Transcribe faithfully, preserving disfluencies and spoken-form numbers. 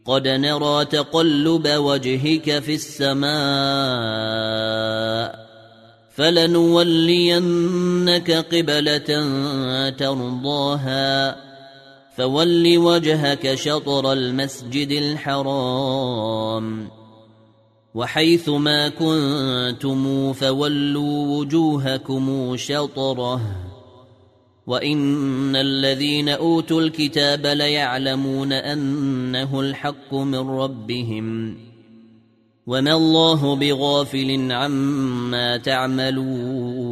قد نرى تقلب وجهك في السماء فلنولينك قبلة ترضاها فول وجهك شطر المسجد الحرام وحيث ما كنتم فولوا وجوهكم شطره وإن الذين أوتوا الكتاب ليعلمون أنه الحق من ربهم وما الله بغافل عما تعملون